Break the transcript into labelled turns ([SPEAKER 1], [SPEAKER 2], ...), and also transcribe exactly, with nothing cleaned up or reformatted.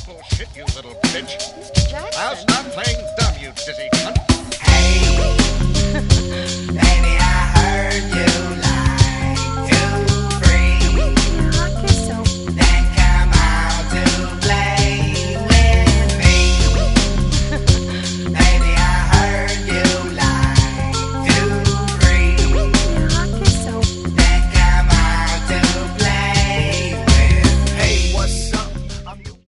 [SPEAKER 1] Bullshit, you little bitch.
[SPEAKER 2] Jackson.
[SPEAKER 1] Now stop playing dumb, you dizzy cunt.
[SPEAKER 3] Hey! Hey!